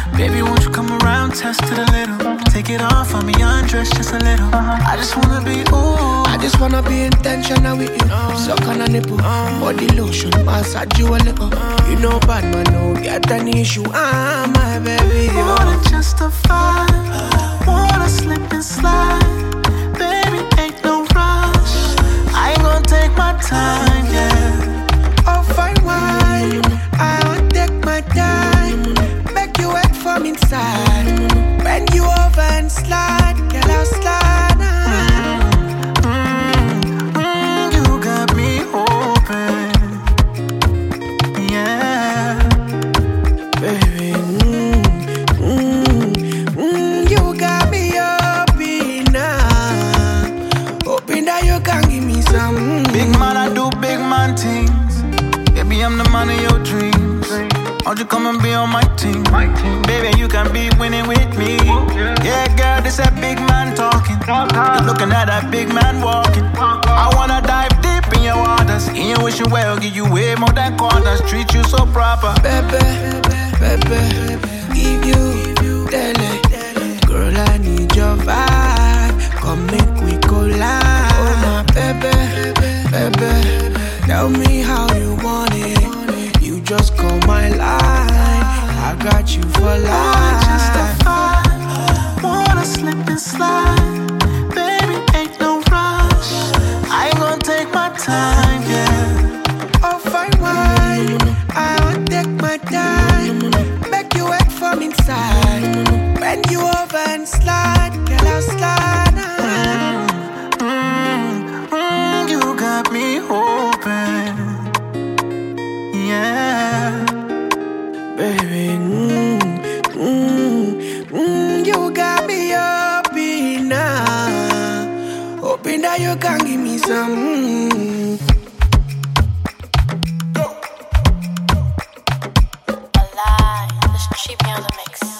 Baby, won't you come around, test it a little. Take it off on me, undress just a little. I just wanna be, ooh. I just wanna be intentional with you. Suck on a nipple, body lotion, massage you a little. You know bad man, no get an issue. My baby, wanna justify, wanna slip and slide. Baby, ain't no rush. I ain't gonna take my time, yeah. Oh, fine wine, I won't take my time. Make you wet from inside. Bend you over and slide, girl, I'll slide. You got me open, yeah. Baby, you got me open now. Hoping that you can give me some. Big man, I do big man things. Baby, I'm the man of your dreams. Won't you come and be on my team? Baby, you can be winning with me. Yeah, girl, this a big man talking. You're looking at that big man walking. I wanna dive deep in your waters. In your wishing well, give you way more than quarters. Treat you so proper. Baby, give you daily. Girl, I need your vibe. Come make we collide. Oh my baby, tell me how you want it. You just call my line. I got you for life. Justify, wanna slip and slide. Baby, ain't no rush. I ain't gonna take my time, yeah. Oh, fine wine, I won't take my time. Make you wet from inside. Bend you over and slide, girl, I'll slide. You got me open, yeah. Baby, you got me open now. Hoping that you can give me some. Alive, let's cheap me on the mix.